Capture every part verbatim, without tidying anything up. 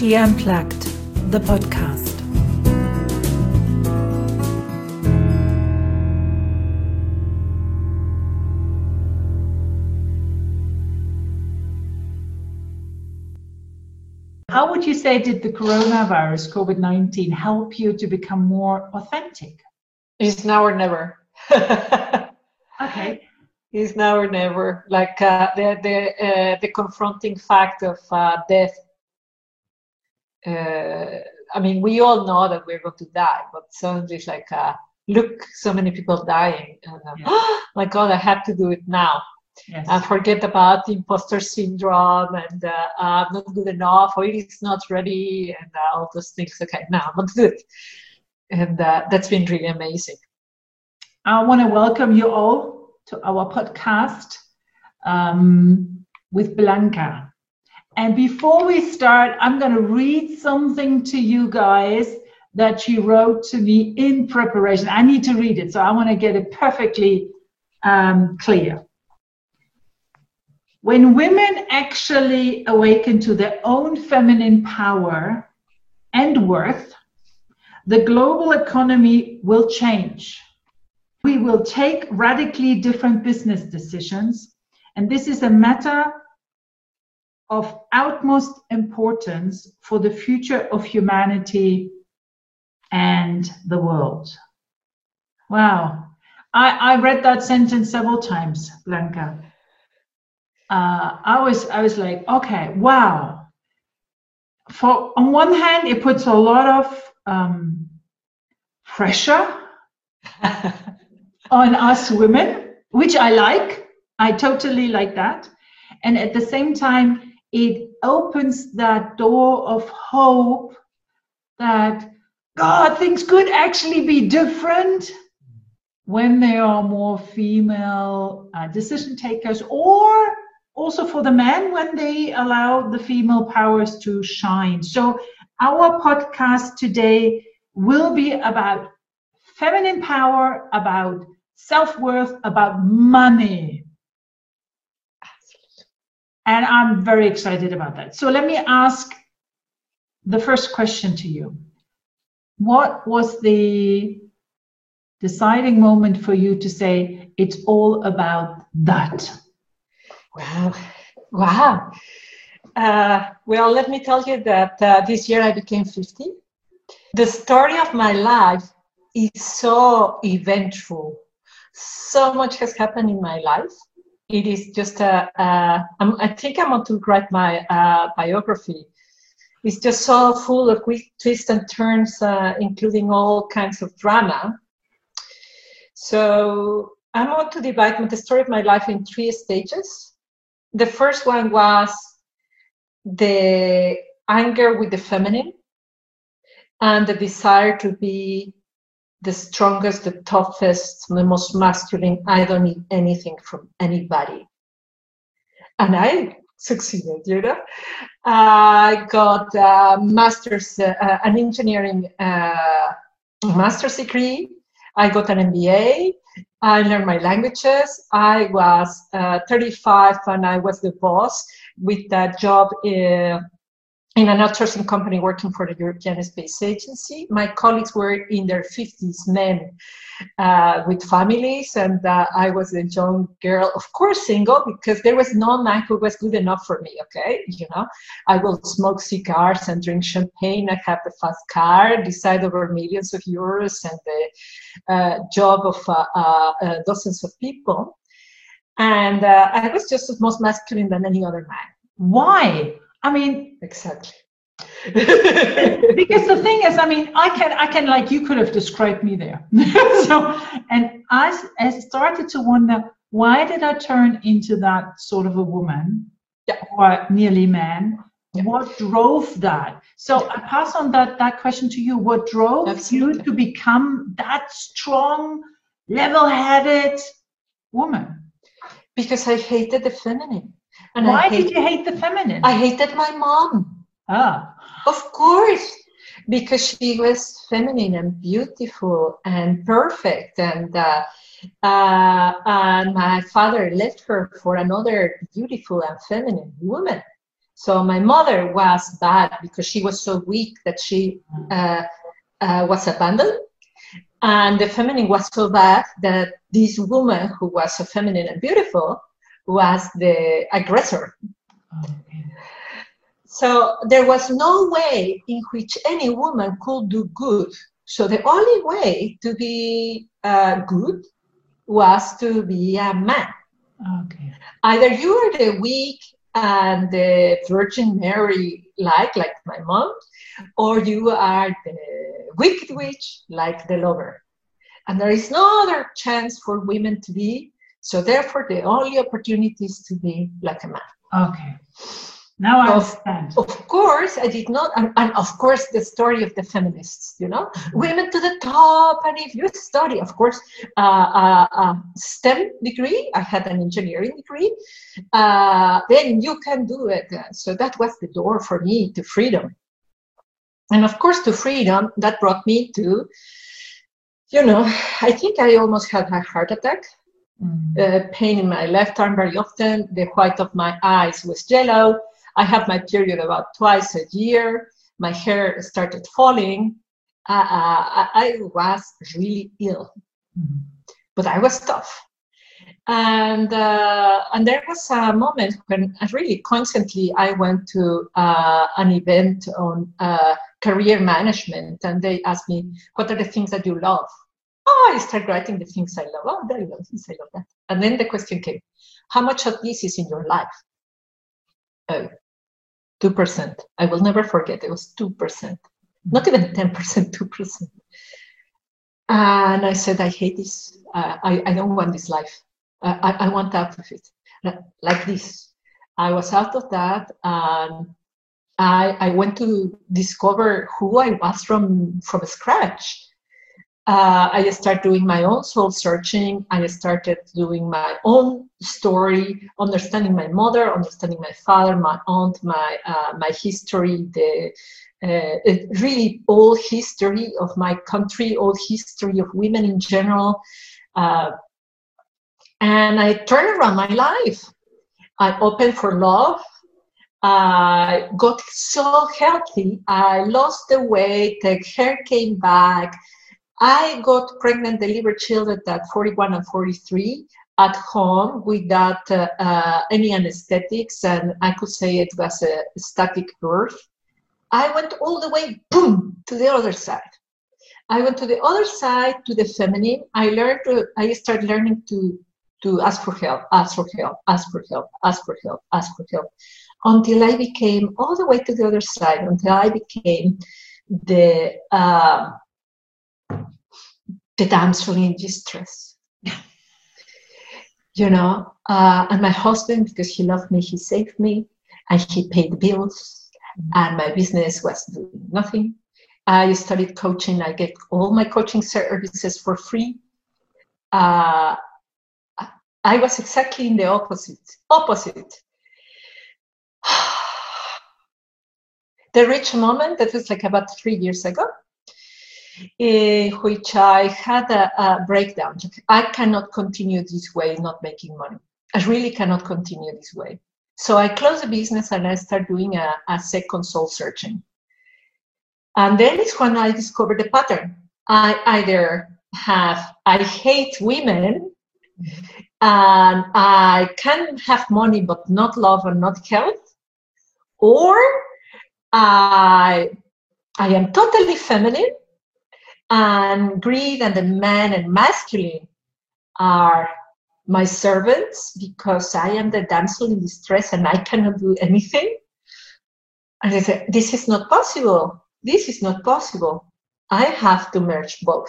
Psyche Unplugged, the podcast. How would you say did the coronavirus, COVID nineteen, help you to become more authentic? It's now or never. Okay. It's now or never. Like uh, the the uh, the confronting fact of uh, death. Uh, I mean, we all know that we're going to die, but suddenly it's like, uh, look, so many people dying. And, uh, Yeah. oh my God, I have to do it now. Yes. And forget about the imposter syndrome and uh, I'm not good enough or it is not ready and uh, all those things. Okay, now I'm going to do it. And uh, that's been really amazing. I want to welcome you all to our podcast um, with Blanca. And before we start, I'm going to read something to you guys that she wrote to me in preparation. I need to read it, so I want to get it perfectly um, clear. When women actually awaken to their own feminine power and worth, the global economy will change. We will take radically different business decisions, and this is a matter of utmost importance for the future of humanity and the world. Wow. I, I read that sentence several times, Blanca. Uh, I was I was like, okay, wow. For on one hand, it puts a lot of um, pressure on us women, which I like. I totally like that. And at the same time, it opens that door of hope that God, things could actually be different when there are more female uh, decision takers, or also for the men when they allow the female powers to shine. So our podcast today will be about feminine power, about self-worth, about money. And I'm very excited about that. So let me ask the first question to you. What was the deciding moment for you to say, it's all about that? Wow. Wow. Uh, well, let me tell you that uh, this year I became fifty. The story of my life is so eventful. So much has happened in my life. It is just a, uh, I'm, I think I'm going to write my uh, biography. It's just so full of quick twists and turns, uh, including all kinds of drama. So I'm going to divide the story of my life in three stages. The first one was the anger with the feminine and the desire to be the strongest, the toughest, the most masculine. I don't need anything from anybody. And I succeeded, you know. I got a master's, uh, an engineering uh, master's degree. I got an M B A. I learned my languages. I was uh, thirty-five and I was the boss with that job uh, in an outsourcing company working for the European Space Agency. My colleagues were in their fifties, men uh, with families, and uh, I was a young girl, of course single, because there was no man who was good enough for me, okay? You know, I will smoke cigars and drink champagne, I have the fast car, decide over millions of euros and the uh, job of uh, uh, uh, dozens of people. And uh, I was just as most masculine than any other man. Why? I mean, exactly. Because the thing is, I mean, I can, I can, like, you could have described me there. So, and I, I started to wonder, why did I turn into that sort of a woman, yeah. or nearly man? Yeah. What drove that? So yeah. I pass on that that question to you. What drove Absolutely. you to become that strong, level-headed woman? Because I hated the feminine. And why hate, did you hate the feminine? I hated my mom. Ah. Of course, because she was feminine and beautiful and perfect. And, uh, uh, and my father left her for another beautiful and feminine woman. So my mother was bad because she was so weak that she uh, uh, was abandoned. And the feminine was so bad that this woman who was so feminine and beautiful was the aggressor. Okay. So there was no way in which any woman could do good. So the only way to be uh, good was to be a man. Okay. Either you are the weak and the Virgin Mary like, like my mom, or you are the wicked witch like the lover. And there is no other chance for women to be. So therefore, the only opportunity is to be like a man. Okay. Now I understand. Of, of course, I did not, and, and of course, the story of the feminists, you know, mm-hmm. women to the top. And if you study, of course, uh, uh, uh, STEM degree, I had an engineering degree, uh, then you can do it. So that was the door for me to freedom. And of course, to freedom, that brought me to, you know, I think I almost had a heart attack. Mm-hmm. uh, pain in my left arm very often. The white of my eyes was yellow. I have my period about twice a year. My hair started falling. Uh, uh, I was really ill, mm-hmm. but I was tough. And uh, and there was a moment when I really constantly I went to uh, an event on uh, career management, and they asked me, "What are the things that you love?" Oh, I started writing the things I love. Oh, there you go, things I love that. And then the question came, "How much of this is in your life?" Oh, two percent. I will never forget. It was two percent, not even ten percent, two percent. And I said, I hate this. Uh, I, I don't want this life. Uh, I, I want out of it. Like this. I was out of that. And I, I went to discover who I was from, from scratch. Uh, I started doing my own soul searching. I started doing my own story, understanding my mother, understanding my father, my aunt, my uh, my history, the uh, really old history of my country, old history of women in general. Uh, and I turned around my life. I opened for love. I got so healthy. I lost the weight. The hair came back. I got pregnant, delivered children at forty-one and forty-three at home without uh, uh, any anesthetics, and I could say it was a static birth. I went all the way, boom, to the other side. I went to the other side, to the feminine. I learned, to, I started learning to, to ask for help, ask for help, ask for help, ask for help, ask for help, until I became all the way to the other side, until I became the... Uh, the damsel in distress, you know, uh, and my husband, because he loved me, he saved me, and he paid the bills, and my business was doing nothing. I studied coaching. I get all my coaching services for free. Uh, I was exactly in the opposite. Opposite. The rich moment, that was like about three years ago, in which I had a, a breakdown. I cannot continue this way, not making money. I really cannot continue this way. So I closed the business and I started doing a, a second soul searching. And then it's when I discovered the pattern. I either have, I hate women, and I can have money but not love and not health, or I, I am totally feminine, and greed and the man and masculine are my servants because I am the damsel in distress and I cannot do anything. And I said, this is not possible. This is not possible. I have to merge both.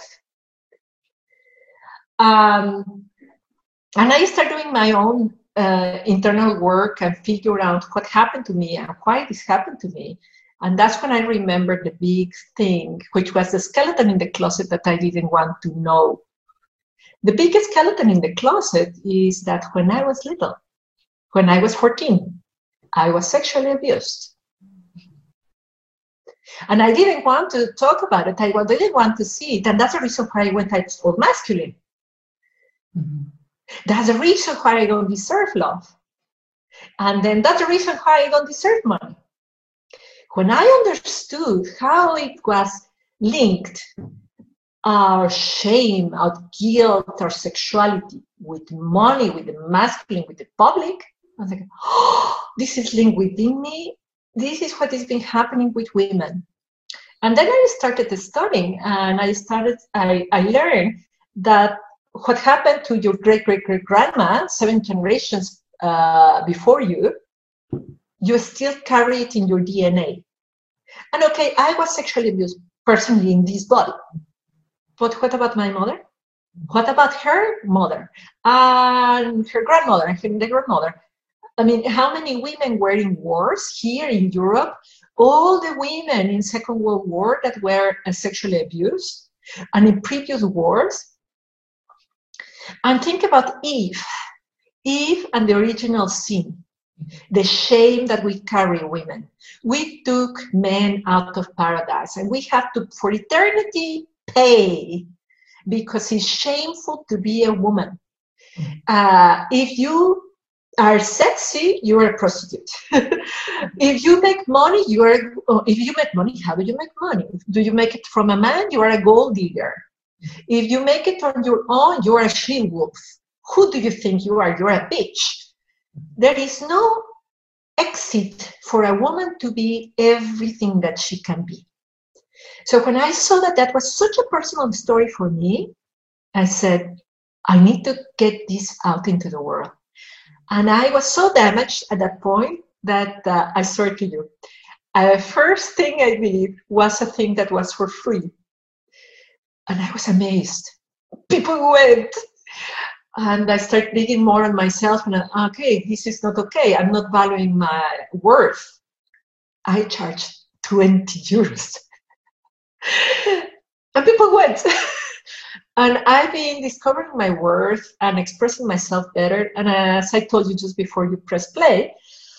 Um, and I started doing my own uh, internal work and figure out what happened to me and why this happened to me. And that's when I remembered the big thing, which was the skeleton in the closet that I didn't want to know. The biggest skeleton in the closet is that when I was little, when I was fourteen, I was sexually abused. And I didn't want to talk about it. I didn't want to see it. And that's the reason why I went I was called masculine. Mm-hmm. That's the reason why I don't deserve love. And then that's the reason why I don't deserve money. When I understood how it was linked, our shame, our guilt, our sexuality with money, with the masculine, with the public, I was like, oh, this is linked within me. This is what has been happening with women. And then I started studying, and I started, I, I learned that what happened to your great-great-great-grandma, seven generations uh, before you, you still carry it in your D N A. And okay, I was sexually abused personally in this body. But what about my mother? What about her mother and her grandmother and her grandmother? I mean, how many women were in wars here in Europe? All the women in Second World War that were sexually abused, and in previous wars. And think about Eve, Eve and the original sin, the shame that we carry, women. We took men out of paradise, and we have to, for eternity, pay, because it's shameful to be a woman. Uh, if you are sexy, you are a prostitute. If you make money, you are. If you make money, how do you make money? Do you make it from a man? You are a gold digger. If you make it on your own, you are a she-wolf. Who do you think you are? You're a bitch. There is no exit for a woman to be everything that she can be. So when I saw that that was such a personal story for me, I said, I need to get this out into the world. And I was so damaged at that point that uh, I swear to you, the uh, first thing I did was a thing that was for free. And I was amazed. People went. And I started digging more on myself, and I, okay, this is not okay. I'm not valuing my worth. I charged twenty euros. And people went. And I've been discovering my worth and expressing myself better. And as I told you just before you press play,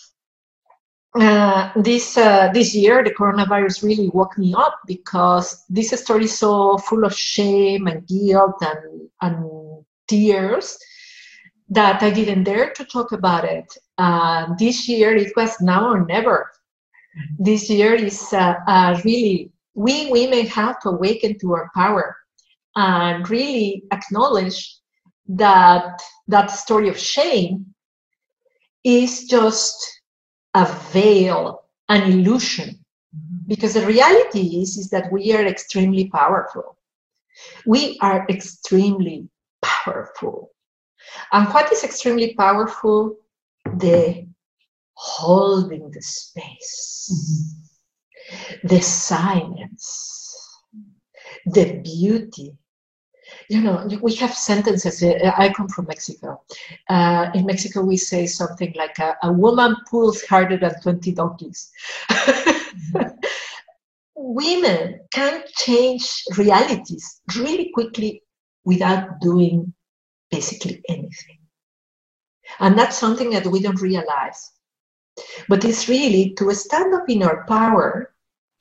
uh, this uh, this year, the coronavirus really woke me up, because this story is so full of shame and guilt and, and tears that I didn't dare to talk about it. Uh, this year, it was now or never. This year is uh, uh, really, we women have to awaken to our power and really acknowledge that that story of shame is just a veil, an illusion. Because the reality is, is that we are extremely powerful. We are extremely powerful. And what is extremely powerful? The holding the space, mm-hmm. the silence, the beauty. You know, we have sentences. I come from Mexico. Uh, in Mexico, we say something like, a, a woman pulls harder than twenty donkeys. Mm-hmm. Women can change realities really quickly without doing basically anything. And that's something that we don't realize. But it's really to stand up in our power,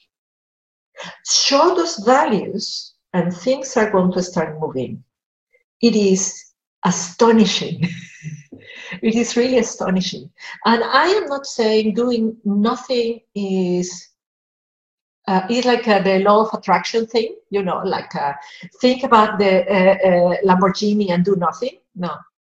show those values, and things are going to start moving. It is astonishing. It is really astonishing. And I am not saying doing nothing is Uh, it's like uh, the law of attraction thing, you know, like uh, think about the uh, uh, Lamborghini and do nothing. No.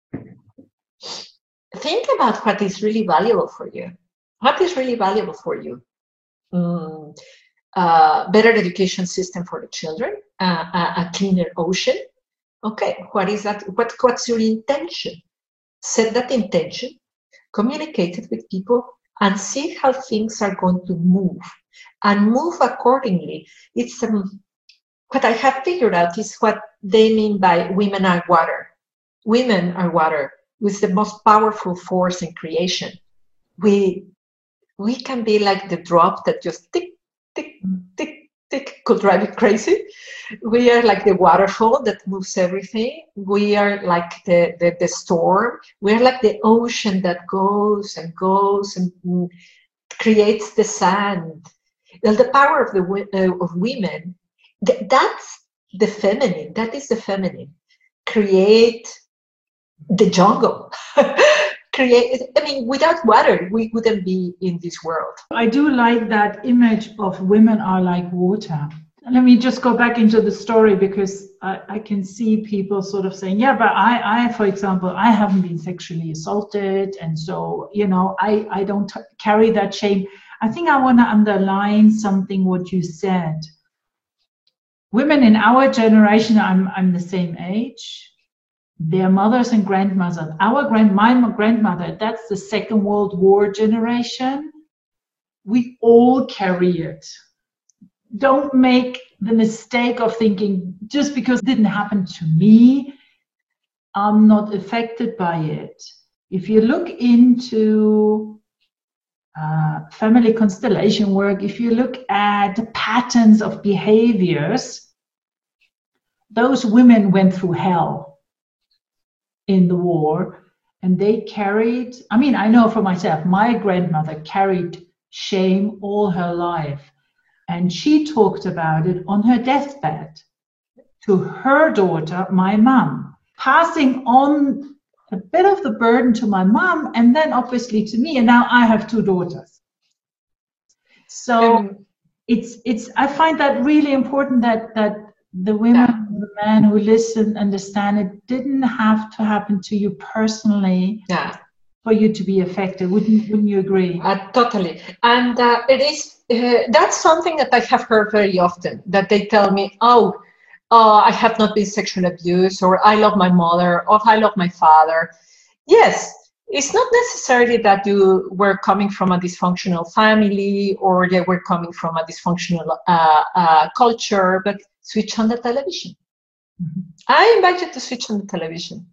Think about what is really valuable for you. What is really valuable for you? Mm, uh, better education system for the children, uh, a, a cleaner ocean. Okay, what is that? What, what's your intention? Set that intention, communicate it with people, and see how things are going to move. And move accordingly. It's um, what I have figured out is what they mean by women are water. Women are water, with the most powerful force in creation. We we can be like the drop that just tick, tick, tick, tick, could drive you crazy. We are like the waterfall that moves everything. We are like the, the, the storm. We are like the ocean that goes and goes and mm, creates the sand. Well, the power of the uh, of women, th- that's the feminine. That is the feminine. Create the jungle. create, I mean, without water, we wouldn't be in this world. I do like that image of women are like water. Let me just go back into the story, because I, I can see people sort of saying, yeah, but I, I, for example, I haven't been sexually assaulted. And so, you know, I, I don't t- carry that shame. I think I want to underline something what you said. Women in our generation, I'm, I'm the same age, their mothers and grandmothers, our grand, my grandmother, that's the Second World War generation. We all carry it. Don't make the mistake of thinking just because it didn't happen to me, I'm not affected by it. If you look into uh, family constellation work, if you look at patterns of behaviors, those women went through hell in the war, and they carried, I mean, I know for myself, my grandmother carried shame all her life. And she talked about it on her deathbed to her daughter, my mum, passing on a bit of the burden to my mum and then obviously to me. And now I have two daughters. So um, it's, it's, I find that really important that, that the women yeah. and the men who listen understand it didn't have to happen to you personally. Yeah. For you to be affected. Wouldn't, wouldn't you agree? Uh, totally. And uh, it is, uh, that's something that I have heard very often, that they tell me, oh, uh, I have not been sexually abused, or I love my mother, or I love my father. Yes, it's not necessarily that you were coming from a dysfunctional family, or they were coming from a dysfunctional uh, uh, culture, but switch on the television. Mm-hmm. I invite you to switch on the television.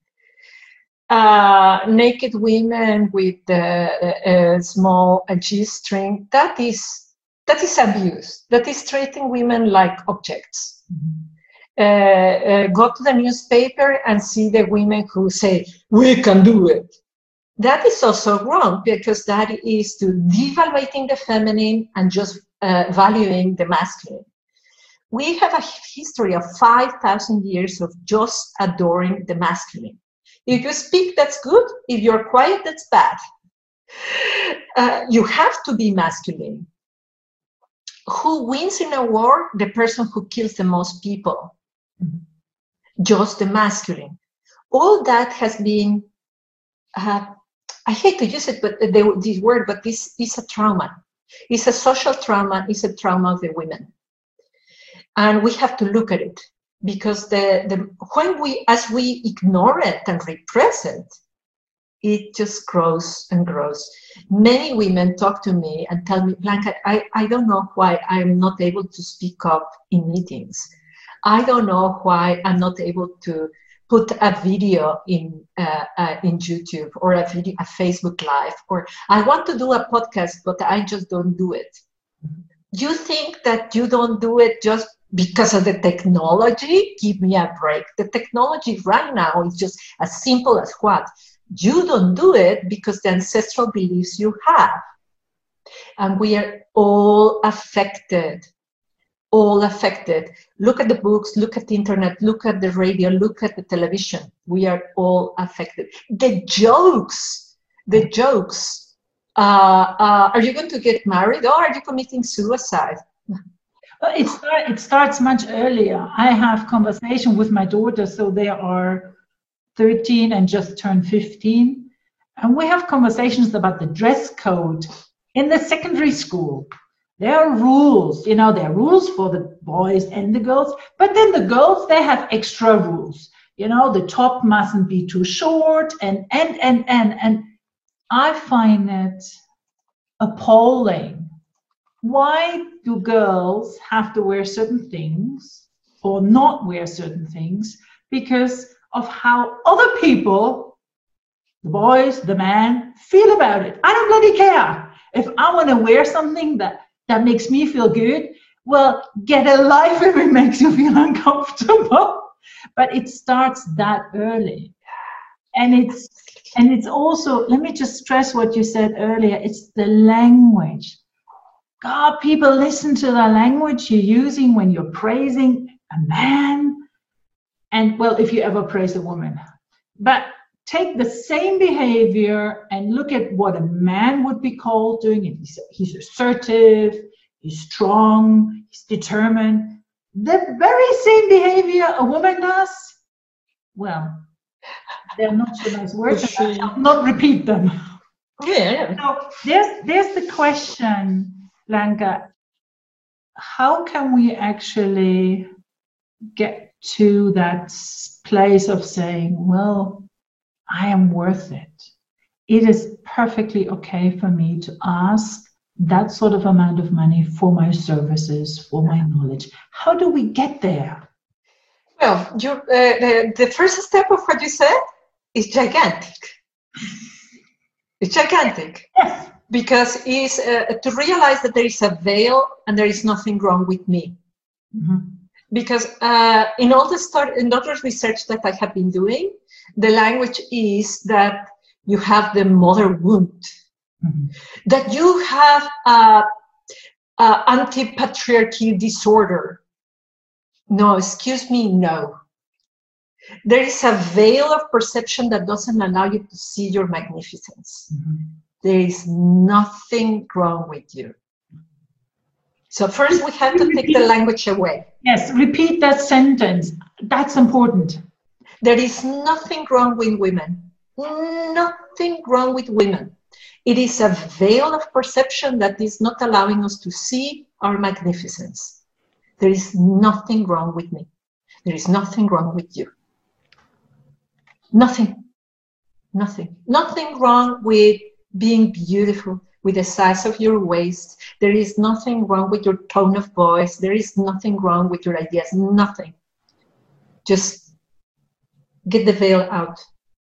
Uh, naked women with a, a small a G-string, that is that is abuse. That is treating women like objects. Mm-hmm. uh, uh, go to the newspaper and see the women who say, we can do it. That is also wrong, because that is to devaluating the feminine and just uh, valuing the masculine. We have a history of five thousand years of just adoring the masculine. If you speak, that's good. If you're quiet, that's bad. Uh, you have to be masculine. Who wins in a war? The person who kills the most people. Just the masculine. All that has been, uh, I hate to use it, but the, this word, but this is a trauma. It's a social trauma. It's a trauma of the women. And we have to look at it. Because the, the when we, as we ignore it and repress it, it just grows and grows. Many women talk to me and tell me, Blanca, I, I don't know why I'm not able to speak up in meetings. I don't know why I'm not able to put a video in uh, uh, in YouTube or a video, a Facebook Live, or I want to do a podcast, but I just don't do it. You think that you don't do it just because of the technology? Give me a break. The technology right now is just as simple as what? You don't do it because the ancestral beliefs you have. And we are all affected. All affected. Look at the books, look at the internet, look at the radio, look at the television. We are all affected. The jokes, the jokes. Uh, uh, are you going to get married, or are you committing suicide? Well, it, start, it starts much earlier. I have conversation with my daughters, so they are thirteen and just turned fifteen. And we have conversations about the dress code in the secondary school. There are rules, you know, there are rules for the boys and the girls, but then the girls, they have extra rules. You know, the top mustn't be too short, and, and, and, and, and I find it appalling. Why do girls have to wear certain things or not wear certain things because of how other people, the boys, the man, feel about it? I don't bloody care. If I want to wear something that, that makes me feel good, well, get a life if it makes you feel uncomfortable. But it starts that early. And it's, and it's also, let me just stress what you said earlier, it's the language. God, people listen to the language you're using when you're praising a man. And well, if you ever praise a woman. But take the same behavior and look at what a man would be called doing it. He's, he's assertive, he's strong, he's determined. The very same behavior a woman does, well, they're not so nice words, and I shall not repeat them. Yeah. So there's, there's the question, Blanca, how can we actually get to that place of saying, well, I am worth it. It is perfectly okay for me to ask that sort of amount of money for my services, for my knowledge. How do we get there? Well, you, uh, the, the first step of what you said is gigantic. It's gigantic. Yes. Because it's uh, to realize that there is a veil and there is nothing wrong with me. Mm-hmm. Because uh, in all the start, in all the research that I have been doing, the language is that you have the mother wound, mm-hmm. that you have a, a anti-patriarchy disorder. No, excuse me, no. There is a veil of perception that doesn't allow you to see your magnificence. Mm-hmm. There is nothing wrong with you. So first we have to take the language away. Yes, repeat that sentence. That's important. There is nothing wrong with women. Nothing wrong with women. It is a veil of perception that is not allowing us to see our magnificence. There is nothing wrong with me. There is nothing wrong with you. Nothing. Nothing. Nothing wrong with being beautiful, with the size of your waist. There is nothing wrong with your tone of voice. There is nothing wrong with your ideas. Nothing. Just get the veil out.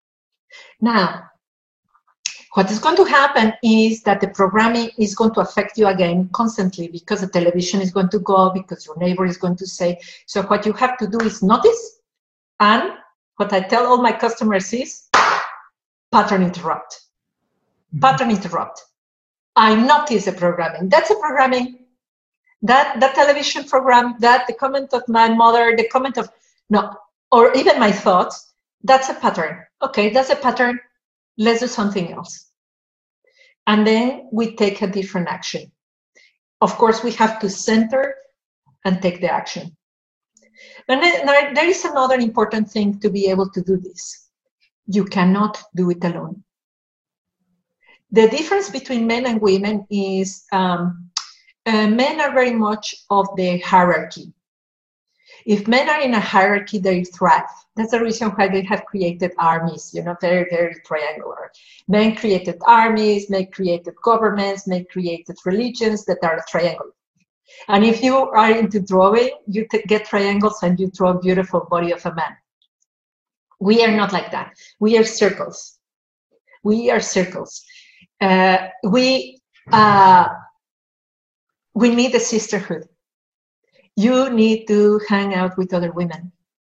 Now, what is going to happen is that the programming is going to affect you again constantly, because the television is going to go, because your neighbor is going to say. So what you have to do is notice, and what I tell all my customers is pattern interrupt. Pattern interrupt. I notice the programming. That's a programming. That that television program, that the comment of my mother, the comment of, no, or even my thoughts, that's a pattern. Okay, that's a pattern. Let's do something else. And then we take a different action. Of course, we have to center and take the action. And then there is another important thing to be able to do this. You cannot do it alone. The difference between men and women is um, uh, men are very much of the hierarchy. If men are in a hierarchy, they thrive. That's the reason why they have created armies, you know, very, very triangular. Men created armies, men created governments, men created religions that are triangular. And if you are into drawing, you get triangles and you draw a beautiful body of a man. We are not like that. We are circles. We are circles. Uh, we uh, we need a sisterhood. You need to hang out with other women.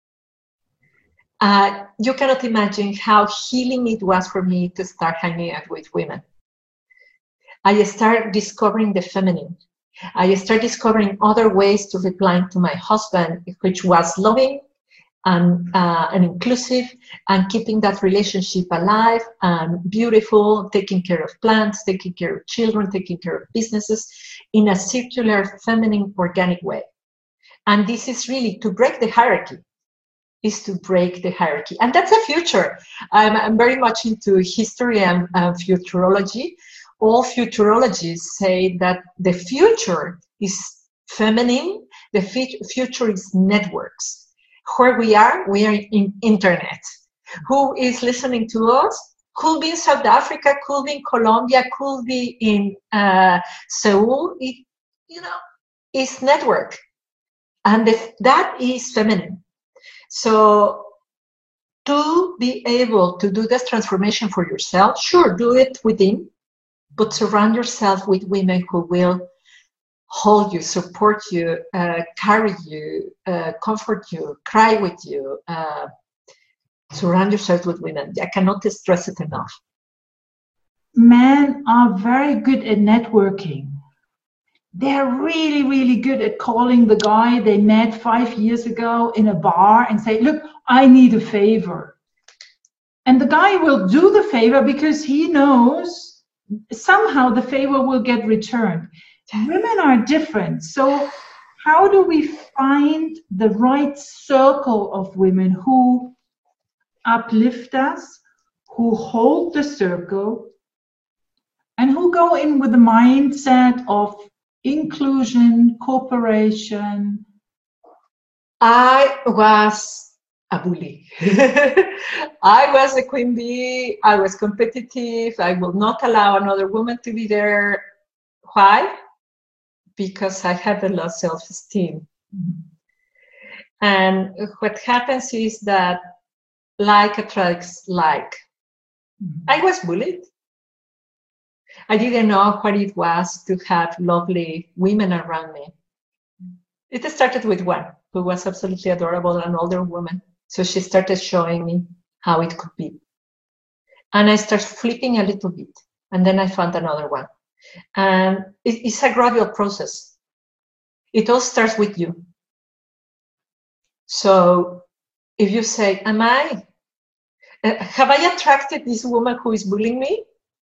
Uh, you cannot imagine how healing it was for me to start hanging out with women. I started discovering the feminine. I started discovering other ways to reply to my husband, which was loving and, uh, and inclusive, and keeping that relationship alive and beautiful, taking care of plants, taking care of children, taking care of businesses in a circular, feminine, organic way. And this is really to break the hierarchy, is to break the hierarchy. And that's a future. I'm, I'm very much into history and uh, futurology. All futurologists say that the future is feminine, the future is networks. Where we are, we are in internet. Who is listening to us? Could be in South Africa, could be in Colombia, could be in uh, Seoul. It, you know, it's network. And the, that is feminine. So to be able to do this transformation for yourself, sure, do it within, but surround yourself with women who will hold you, support you, uh, carry you, uh, comfort you, cry with you. Uh, surround yourself with women. I cannot stress it enough. Men are very good at networking. They're really, really good at calling the guy they met five years ago in a bar and say, look, I need a favor. And the guy will do the favor because he knows somehow the favor will get returned. Women are different. So how do we find the right circle of women who uplift us, who hold the circle, and who go in with the mindset of inclusion, cooperation? I was a bully. I was a queen bee. I was competitive. I will not allow another woman to be there. Why? Because I had a low self-esteem. Mm-hmm. And what happens is that like attracts like. Mm-hmm. I was bullied. I didn't know what it was to have lovely women around me. It started with one who was absolutely adorable, an older woman. So she started showing me how it could be. And I started flipping a little bit. And then I found another one. And it, it's a gradual process. It all starts with you. So if you say, am I, uh, have I attracted this woman who is bullying me?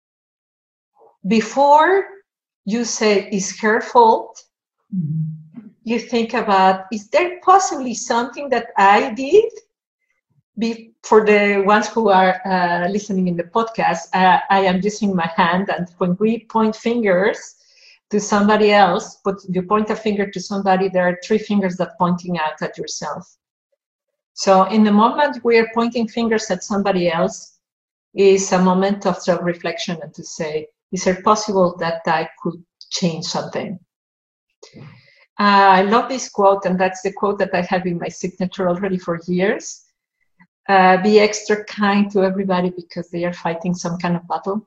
Before you say, is her fault? Mm-hmm. You think about, is there possibly something that I did? Be, for the ones who are uh, listening in the podcast, uh, I am using my hand, and when we point fingers to somebody else, but you point a finger to somebody, there are three fingers that pointing out at yourself. So in the moment we are pointing fingers at somebody else is a moment of self-reflection and to say, is it possible that I could change something? Uh, I love this quote, and that's the quote that I have in my signature already for years. Uh, be extra kind to everybody because they are fighting some kind of battle.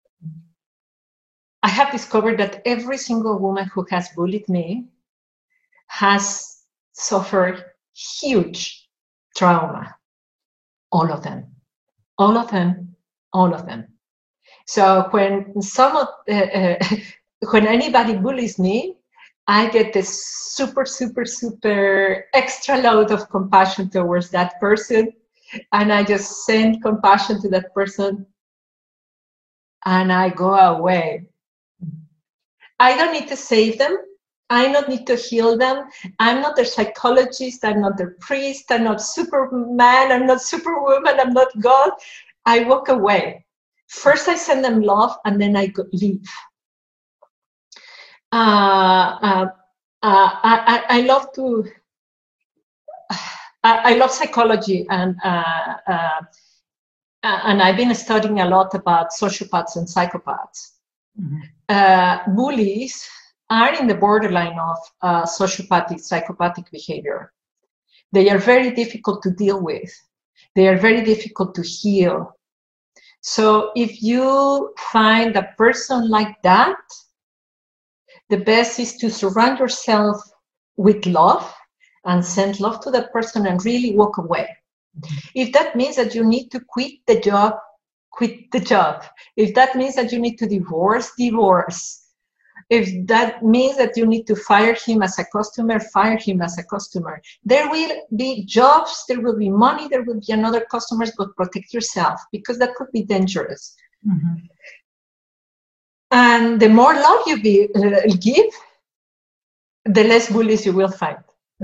I have discovered that every single woman who has bullied me has suffered huge trauma. All of them. All of them. All of them. So when some of, uh, uh, when anybody bullies me, I get this super, super, super extra load of compassion towards that person. And I just send compassion to that person and I go away. I don't need to save them. I don't need to heal them. I'm not their psychologist. I'm not their priest. I'm not Superman. I'm not Superwoman. I'm not God. I walk away. First, I send them love and then I go, leave. Uh, uh, uh, I, I love to, I, I love psychology, and uh, uh, and I've been studying a lot about sociopaths and psychopaths. Mm-hmm. Uh, bullies are in the borderline of uh, sociopathic, psychopathic behavior. They are very difficult to deal with. They are very difficult to heal. So if you find a person like that, the best is to surround yourself with love and send love to that person and really walk away. If that means that you need to quit the job, quit the job. If that means that you need to divorce, divorce. If that means that you need to fire him as a customer, fire him as a customer. There will be jobs, there will be money, there will be another customers, but protect yourself because that could be dangerous. Mm-hmm. And the more love you be, uh, give, the less bullies you will find.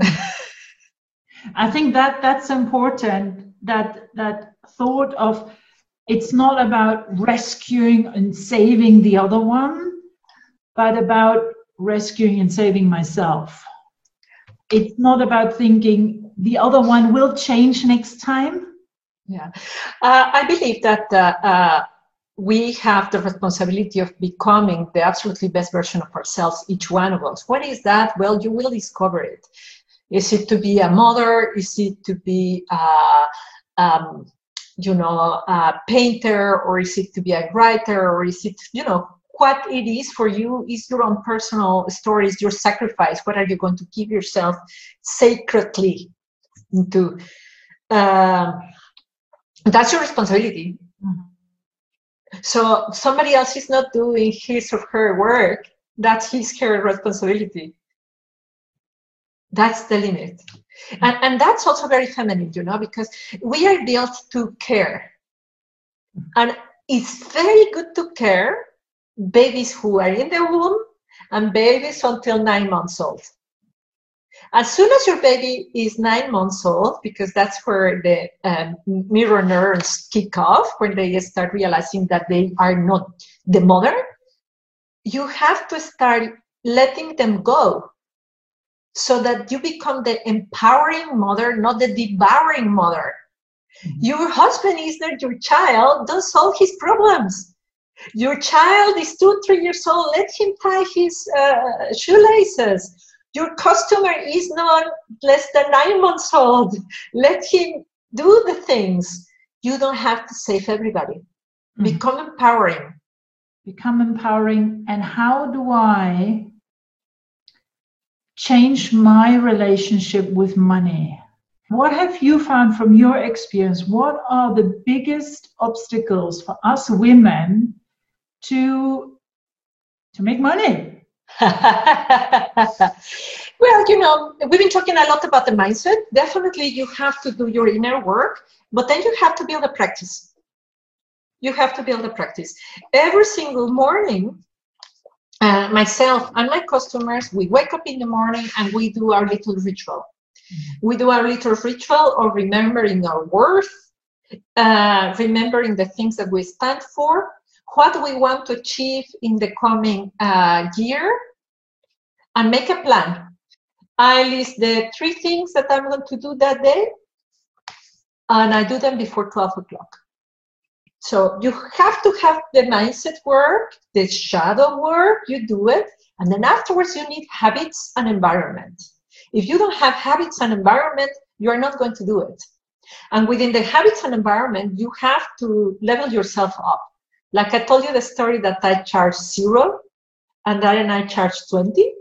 I think that that's important, that that thought of it's not about rescuing and saving the other one, but about rescuing and saving myself. It's not about thinking the other one will change next time. Yeah, uh, I believe that uh, uh, we have the responsibility of becoming the absolutely best version of ourselves, each one of us. What is that? Well, you will discover it. Is it to be a mother? Is it to be, uh, um, you know, a painter? Or is it to be a writer? Or is it, you know, what it is for you is your own personal stories, your sacrifice. What are you going to give yourself sacredly to? Uh, that's your responsibility. Mm-hmm. So somebody else is not doing his or her work. That's his, her responsibility. That's the limit. And, and that's also very feminine, you know, because we are built to care. And it's very good to care babies who are in the womb and babies until nine months old. As soon as your baby is nine months old, because that's where the um, mirror neurons kick off, when they start realizing that they are not the mother, you have to start letting them go so that you become the empowering mother, not the devouring mother. Mm-hmm. Your husband is not your child. Don't solve his problems. Your child is two, three years old. Let him tie his uh, shoelaces. Your customer is not less than nine months old. Let him do the things. You don't have to save everybody. Mm-hmm. Become empowering. Become empowering. And how do I change my relationship with money? What have you found from your experience? What are the biggest obstacles for us women to, to make money? Well, you know, we've been talking a lot about the mindset. Definitely you have to do your inner work, but then you have to build a practice. You have to build a practice. Every single morning, uh, myself and my customers, we wake up in the morning and we do our little ritual. Mm-hmm. We do our little ritual of remembering our worth, uh, remembering the things that we stand for, what we want to achieve in the coming uh, year, and make a plan. I list the three things that I'm going to do that day, and I do them before twelve o'clock. So you have to have the mindset work, the shadow work, you do it, and then afterwards you need habits and environment. If you don't have habits and environment, you are not going to do it. And within the habits and environment, you have to level yourself up. Like I told you the story that I charged zero and then I charged twenty.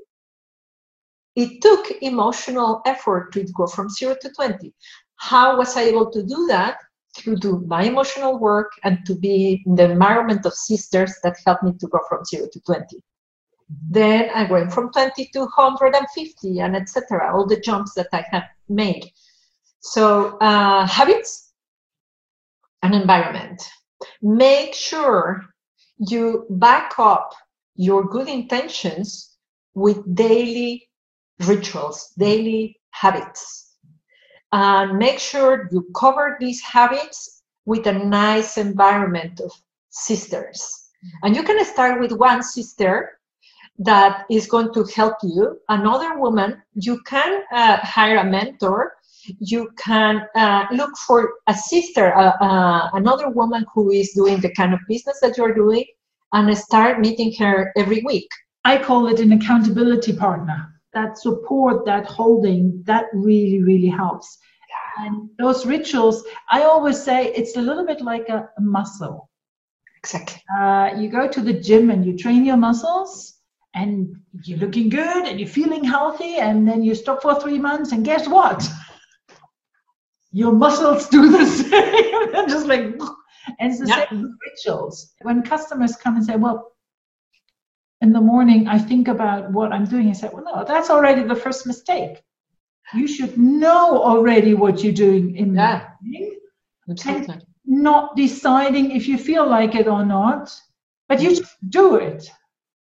It took emotional effort to go from zero to twenty. How was I able to do that? Through do my emotional work and to be in the environment of sisters that helped me to go from zero to twenty. Mm-hmm. Then I went from twenty to one hundred fifty and et cetera. All the jumps that I have made. So uh, habits and environment. Make sure you back up your good intentions with daily rituals, daily habits. And make sure you cover these habits with a nice environment of sisters. And you can start with one sister that is going to help you. Another woman, you can uh, hire a mentor. You can uh, look for a sister, uh, uh, another woman who is doing the kind of business that you're doing, and start meeting her every week. I call it an accountability partner. That support, that holding, that really, really helps. Yeah. And those rituals, I always say it's a little bit like a, a muscle. Exactly. Uh, you go to the gym and you train your muscles and you're looking good and you're feeling healthy, and then you stop for three months and guess what? Your muscles do the same. They're just like, and it's the yeah. same with rituals. When customers come and say, well, in the morning, I think about what I'm doing. I say, well, no, that's already the first mistake. You should know already what you're doing in yeah. the morning. Absolutely. And not deciding if you feel like it or not, but you just do it.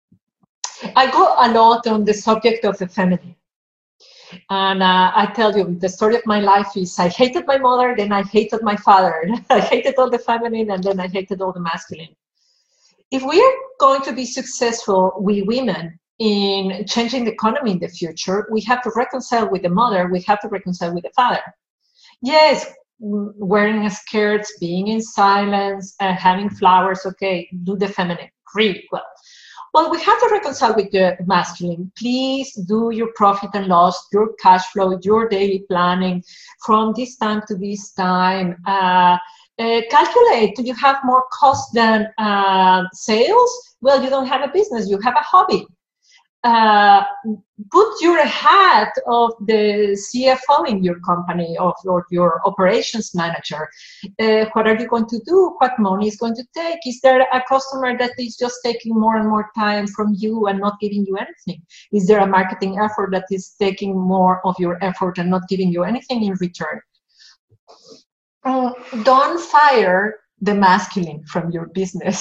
I go a lot on the subject of the feminine. And uh, I tell you, the story of my life is I hated my mother, then I hated my father. I hated all the feminine, and then I hated all the masculine. If we are going to be successful, we women, in changing the economy in the future, we have to reconcile with the mother, we have to reconcile with the father. Yes, wearing skirts, being in silence, uh, having flowers, okay, do the feminine, really well. Well, we have to reconcile with the masculine. Please do your profit and loss, your cash flow, your daily planning from this time to this time. Uh, uh, calculate, do you have more cost than uh, sales? Well, you don't have a business, you have a hobby. Uh, put your hat of the C F O in your company, of or your operations manager. Uh, what are you going to do? What money is going to take? Is there a customer that is just taking more and more time from you and not giving you anything? Is there a marketing effort that is taking more of your effort and not giving you anything in return? Uh, don't fire the masculine from your business.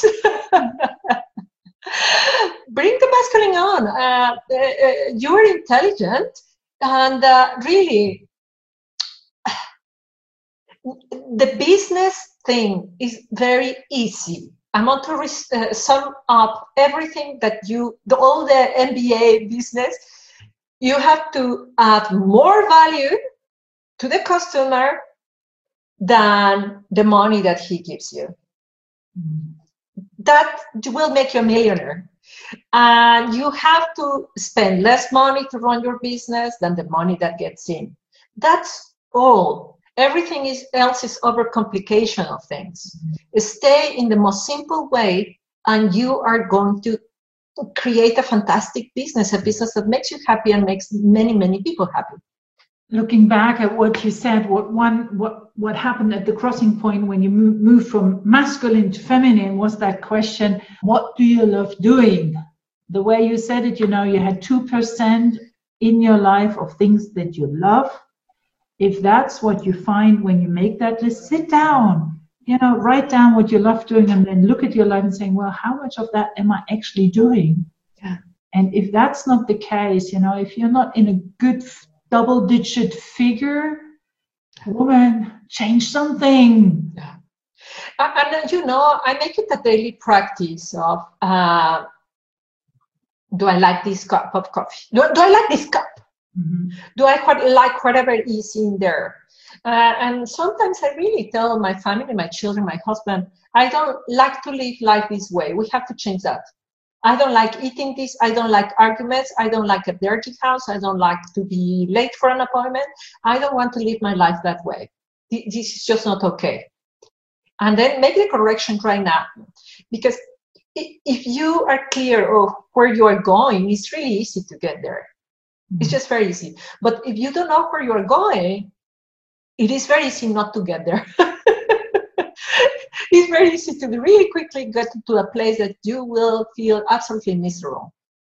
Bring the masculine on. Uh, uh, you're intelligent, and uh, really, the business thing is very easy. I want to re- uh, sum up everything that you, the, all the M B A business. You have to add more value to the customer than the money that he gives you. Mm-hmm. That will make you a millionaire. And you have to spend less money to run your business than the money that gets in. That's all. Everything is, else is overcomplication of things. Mm-hmm. Stay in the most simple way, and you are going to create a fantastic business, a business that makes you happy and makes many, many people happy. Looking back at what you said, what one, what what happened at the crossing point when you moved move from masculine to feminine was that question, what do you love doing? The way you said it, you know, you had two percent in your life of things that you love. If that's what you find when you make that list, sit down, you know, write down what you love doing, and then look at your life and saying, well, how much of that am I actually doing? Yeah. And if that's not the case, you know, if you're not in a good double digit figure, woman, change something. Yeah. And, and you know, I make it a daily practice of, uh, do I like this cup of coffee? Do, do I like this cup? Mm-hmm. Do I quite like whatever is in there? Uh, and sometimes I really tell my family, my children, my husband, I don't like to live life this way. We have to change that. I don't like eating this. I don't like arguments. I don't like a dirty house. I don't like to be late for an appointment. I don't want to live my life that way. This is just not okay. And then make the correction right now. Because if you are clear of where you are going, it's really easy to get there. Mm-hmm. It's just very easy. But if you don't know where you are going, it is very easy not to get there. It's very easy to really quickly get to a place that you will feel absolutely miserable.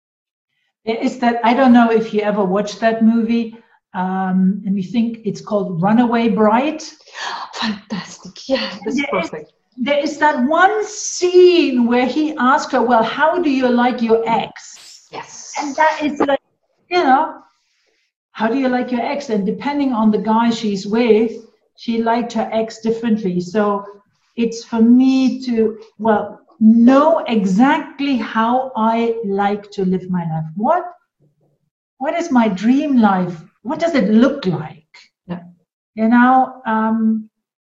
Is that, I don't know if you ever watched that movie, um, and you think it's called Runaway Bride. Fantastic. Yeah, that's there perfect. Is, there is that one scene where he asks her, well, how do you like your ex? Yes. And that is like, you know, how do you like your ex? And depending on the guy she's with, she liked her ex differently. So it's for me to, well, know exactly how I like to live my life. What, what is my dream life? What does it look like? Yeah. You know, um,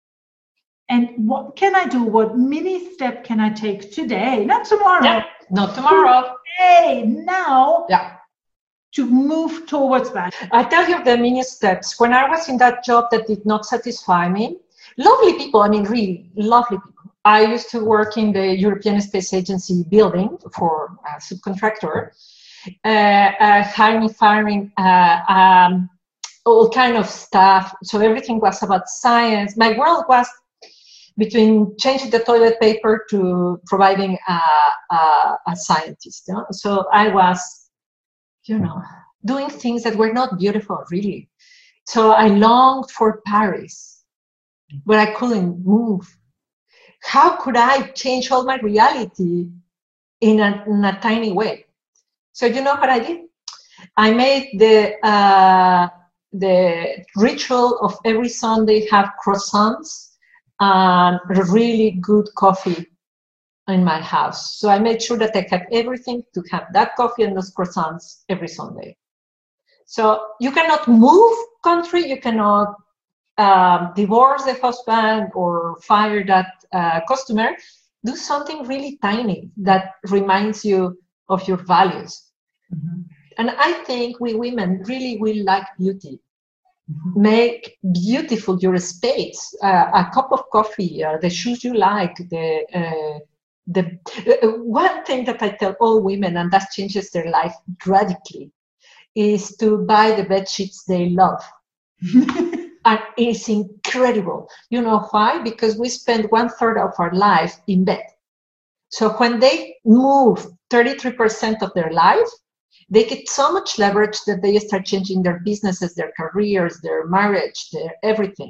and what can I do? What mini step can I take today? Not tomorrow. Yeah, not tomorrow. Today, now. Yeah. To move towards that. I tell you the mini steps. When I was in that job that did not satisfy me, lovely people, I mean, really lovely people. I used to work in the European Space Agency building for a subcontractor, uh, uh, hiring, firing, uh, um, all kind of stuff. So everything was about science. My world was between changing the toilet paper to providing a, a, a scientist. You know? So I was, you know, doing things that were not beautiful, really. So I longed for Paris, but I couldn't move. How could I change all my reality in a, in a tiny way? So you know what I did? I made the uh, the ritual of every Sunday have croissants and really good coffee in my house. So I made sure that I had everything to have that coffee and those croissants every Sunday. So you cannot move country, you cannot um, divorce the husband or fire that uh, customer. Do something really tiny that reminds you of your values. Mm-hmm. And I think we women really will like beauty. Mm-hmm. Make beautiful your space, uh, a cup of coffee, uh, the shoes you like, the uh, The uh, one thing that I tell all women, and that changes their life radically, is to buy the bed sheets they love. And it's incredible. You know why? Because we spend one third of our life in bed. So when they move thirty-three percent of their life, they get so much leverage that they start changing their businesses, their careers, their marriage, their everything.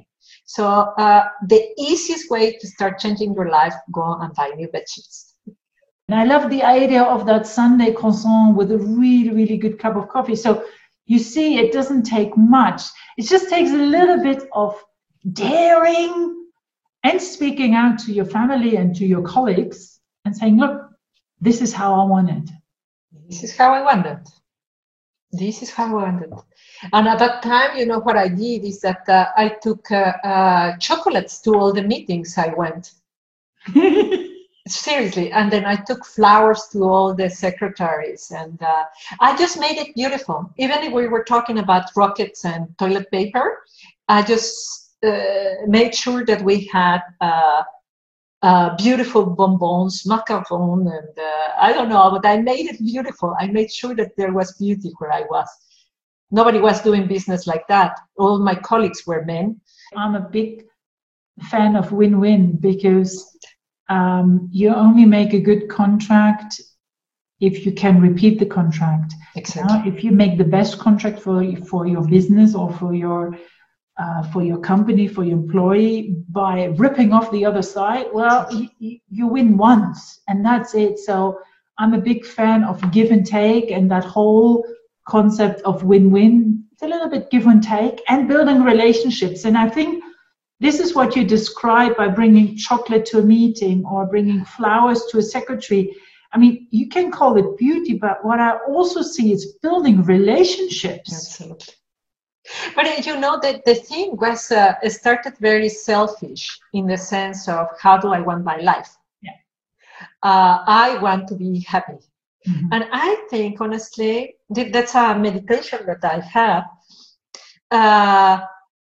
So uh, the easiest way to start changing your life, go and buy new bed sheets. And I love the idea of that Sunday croissant with a really, really good cup of coffee. So you see, it doesn't take much. It just takes a little bit of daring and speaking out to your family and to your colleagues and saying, look, this is how I want it. This is how I want it. This is how I want it. And at that time, you know, what I did is that uh, I took uh, uh, chocolates to all the meetings I went. Seriously. And then I took flowers to all the secretaries. And uh, I just made it beautiful. Even if we were talking about rockets and toilet paper, I just uh, made sure that we had uh, uh, beautiful bonbons, macaron, and uh, I don't know, but I made it beautiful. I made sure that there was beauty where I was. Nobody was doing business like that. All my colleagues were men. I'm a big fan of win-win because um, you only make a good contract if you can repeat the contract. Exactly. Uh, if you make the best contract for for your business or for your uh, for your company, for your employee, by ripping off the other side, well, you, you win once and that's it. So I'm a big fan of give and take, and that whole concept of win-win. It's a little bit give and take and building relationships. And I think this is what you describe by bringing chocolate to a meeting or bringing flowers to a secretary. I mean, you can call it beauty, but what I also see is building relationships. Absolutely. But you know, that the thing was uh, started very selfish in the sense of how do I want my life? Yeah. Uh, I want to be happy. Mm-hmm. And I think, honestly, that's a meditation that I have. Uh,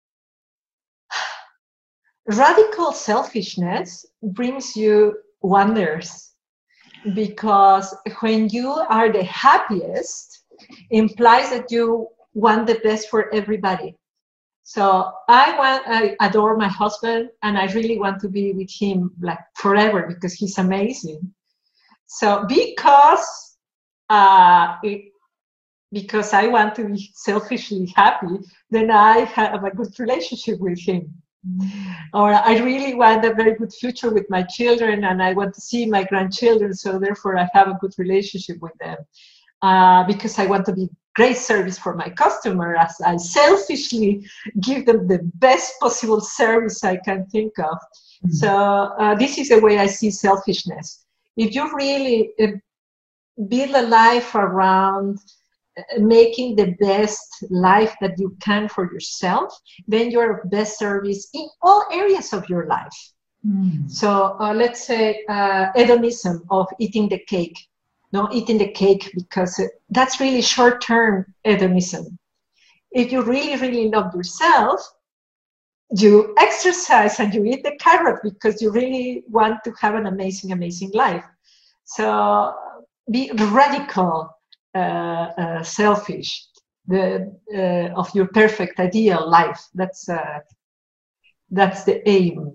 radical selfishness brings you wonders, because when you are the happiest, implies that you want the best for everybody. So I want, I adore my husband, and I really want to be with him like forever because he's amazing. So because uh, it, because I want to be selfishly happy, then I have a good relationship with him. Mm-hmm. Or I really want a very good future with my children, and I want to see my grandchildren, so therefore I have a good relationship with them. Uh, because I want to be great service for my customer, as I selfishly give them the best possible service I can think of. Mm-hmm. So uh, this is the way I see selfishness. If you really uh, build a life around uh, making the best life that you can for yourself, then you're of best service in all areas of your life. Mm. So uh, let's say uh, hedonism of eating the cake. No, eating the cake, because uh, that's really short-term hedonism. If you really, really love yourself, you exercise and you eat the carrot because you really want to have an amazing, amazing life. So be radical, uh, uh, selfish, the uh, of your perfect ideal life. That's uh, that's the aim.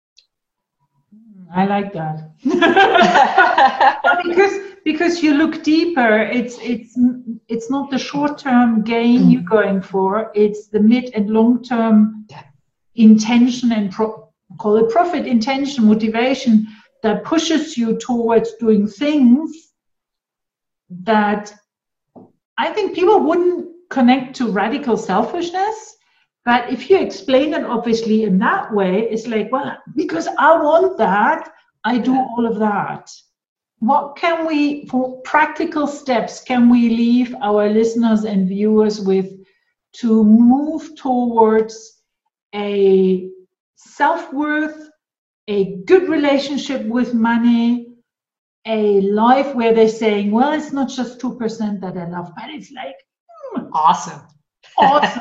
I like that. because because you look deeper. It's it's it's not the short-term gain mm. you're going for. It's the mid and long-term yeah. intention and pro- call it profit intention, motivation that pushes you towards doing things that I think people wouldn't connect to radical selfishness. But if you explain it obviously in that way, it's like, well, because I want that, I do all of that. What can we, for practical steps, can we leave our listeners and viewers with to move towards a self-worth, a good relationship with money, a life where they're saying, well, it's not just two percent that I love, but it's like, mm, awesome. Awesome.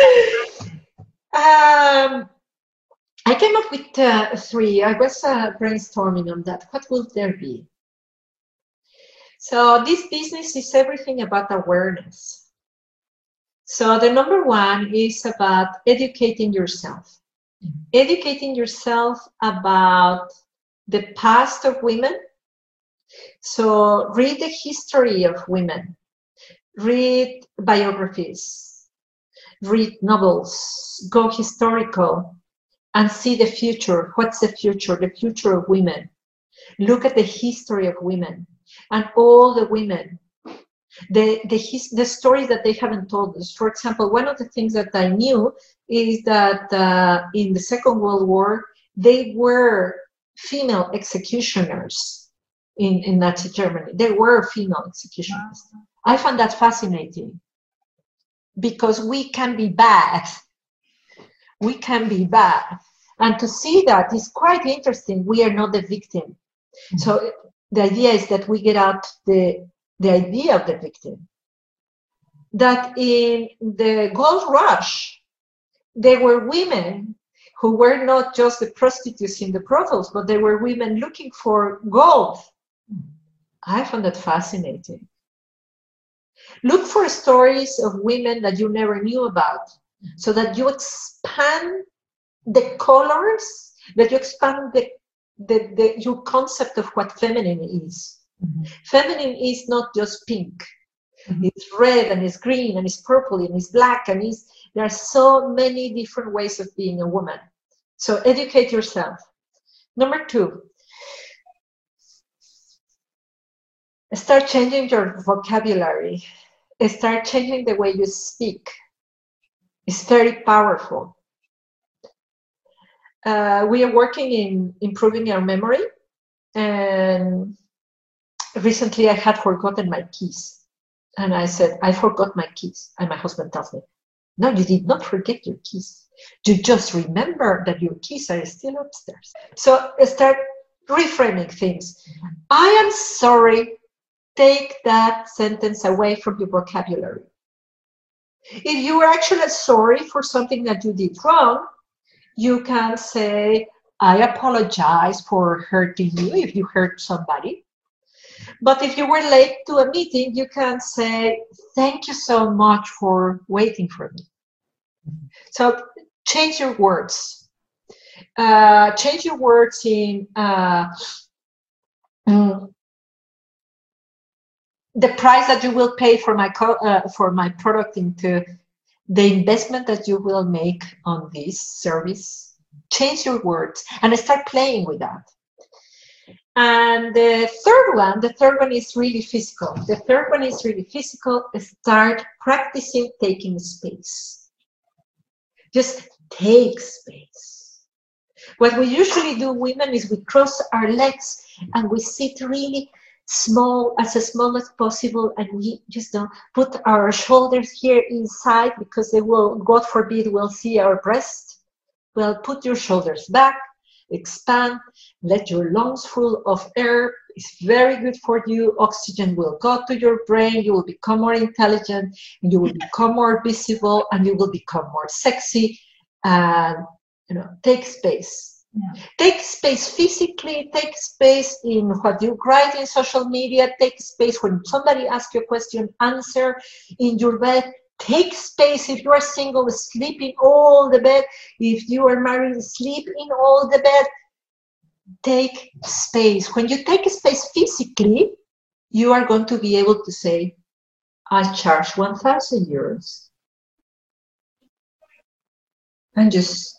um, I came up with uh, three. I was uh, brainstorming on that. What will there be? So this business is everything about awareness. So the number one is about educating yourself. Mm-hmm. Educating yourself about the past of women. So read the history of women. Read biographies. Read novels, go historical, and see the future. What's the future? The future of women. Look at the history of women and all the women, the, the, his, the stories that they haven't told us. For example, one of the things that I knew is that uh, in the Second World War, they were female executioners in, in Nazi Germany. They were female executioners. Wow. I found that fascinating because we can be bad. We can be bad. And to see that is quite interesting. We are not the victim. Mm-hmm. So the idea is that we get out the, the idea of the victim. That in the gold rush, there were women who were not just the prostitutes in the brothels, but they were women looking for gold. I found that fascinating. Look for stories of women that you never knew about, so that you expand the colors, that you expand the, the, the your concept of what feminine is. Mm-hmm. Feminine is not just pink. Mm-hmm. It's red and it's green and it's purple and it's black and it's, there are so many different ways of being a woman. So educate yourself. Number two, start changing your vocabulary. Start changing the way you speak. It's very powerful. Uh, we are working in improving our memory, and recently I had forgotten my keys. And I said, I forgot my keys. And my husband tells me, no, you did not forget your keys. You just remember that your keys are still upstairs. So start reframing things. I am sorry. Take that sentence away from your vocabulary. If you are actually sorry for something that you did wrong, you can say, I apologize for hurting you if you hurt somebody. But if you were late to a meeting, you can say, thank you so much for waiting for me. So change your words. Uh, change your words in uh, mm, the price that you will pay for my co uh, for my product, into the investment that you will make on this service. Change your words and start playing with that. And the third one, the third one is really physical. The third one is really physical. Start practicing taking space. Just take space. What we usually do, women, is we cross our legs and we sit really small, as small as possible, and we just don't put our shoulders here inside because they will, God forbid, will see our breast. Well, put your shoulders back, expand, let your lungs full of air. It's very good for you. Oxygen will go to your brain. You will become more intelligent, and you will become more visible, and you will become more sexy. And you know, take space. Yeah. Take space physically, take space in what you write in social media, take space when somebody asks you a question, answer in your bed. Take space if you are single, sleep in all the bed. If you are married, sleep in all the bed. Take space. When you take space physically, you are going to be able to say, I charge one thousand euros. And just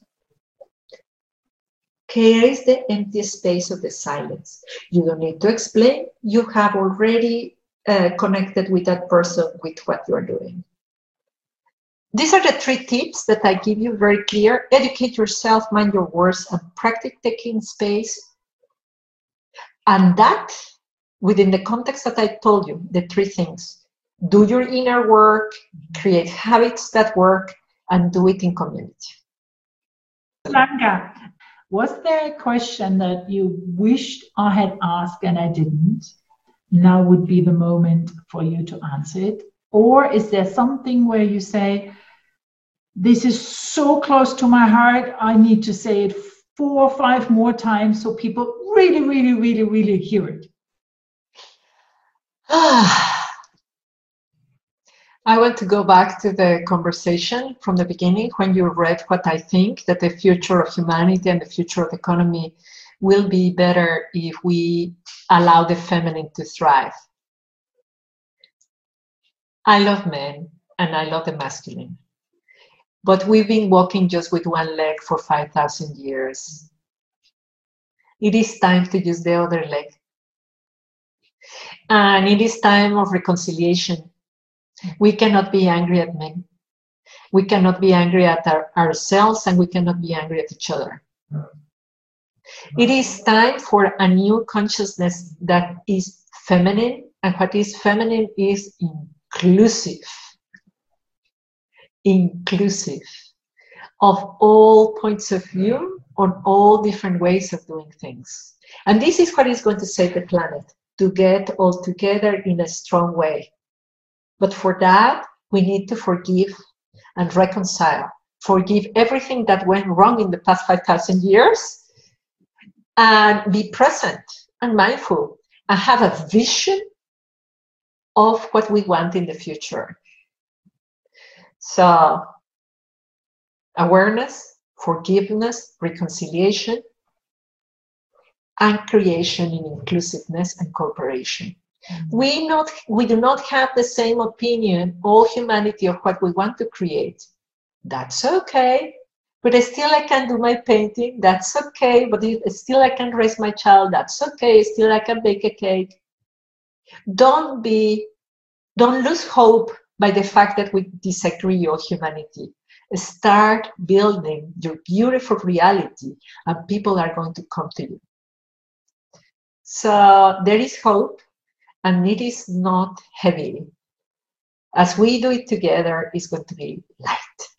carries the empty space of the silence. You don't need to explain. You have already uh, connected with that person with what you are doing. These are the three tips that I give you, very clear. Educate yourself, mind your words, and practice taking space. And that, within the context that I told you, the three things. Do your inner work, create habits that work, and do it in community. Blanca, was there a question that you wished I had asked and I didn't? Now would be the moment for you to answer it. Or is there something where you say, this is so close to my heart, I need to say it four or five more times so people really, really, really, really hear it? I want to go back to the conversation from the beginning when you read what I think, that the future of humanity and the future of the economy will be better if we allow the feminine to thrive. I love men and I love the masculine. but we've been walking just with one leg for five thousand years. It is time to use the other leg. And it is time of reconciliation. We cannot be angry at men. We cannot be angry at our, ourselves, and we cannot be angry at each other. It is time for a new consciousness that is feminine, and what is feminine is inclusive. Inclusive of all points of view, on all different ways of doing things. And this is what is going to save the planet, to get all together in a strong way. But for that, we need to forgive and reconcile. Forgive everything that went wrong in the past five thousand years, and be present and mindful, and have a vision of what we want in the future. So, awareness, forgiveness, reconciliation, and creation in inclusiveness and cooperation. Mm-hmm. We not we do not have the same opinion, all humanity, of what we want to create. That's okay. But still I can do my painting. That's okay. But still I can raise my child. That's okay. Still I can bake a cake. Don't be, don't lose hope by the fact that we disagree, all humanity. Start building your beautiful reality, and people are going to come to you. So there is hope, and it is not heavy. As we do it together, it's going to be light.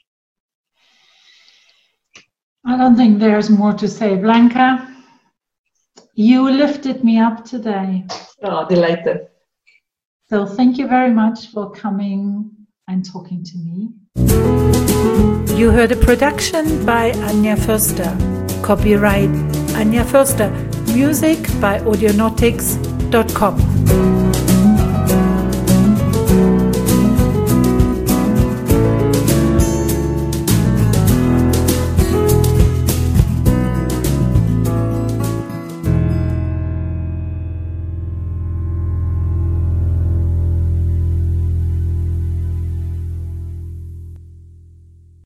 I don't think there's more to say. Blanca, you lifted me up today. Oh, delighted. So thank you very much for coming and talking to me. You heard a production by Anja Förster. Copyright Anja Förster. Music by audionautics dot com.